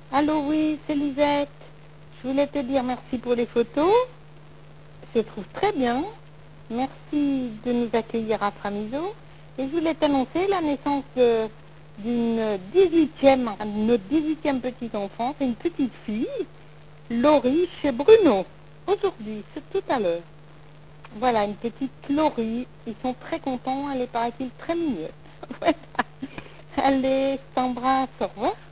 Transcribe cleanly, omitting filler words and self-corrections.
Allô, oui, c'est Lisette. Je voulais te dire merci pour les photos. Je trouve très bien. Merci de nous accueillir à Framiso. Et je voulais t'annoncer la naissance d'une 18e, notre 18e petite enfant. C'est une petite fille, Laurie, chez Bruno. Aujourd'hui, c'est tout à l'heure. Voilà, une petite Laurie. Ils sont très contents. Elle est, paraît-il, très mignonne. Voilà. Allez, je t'embrasse. Au revoir.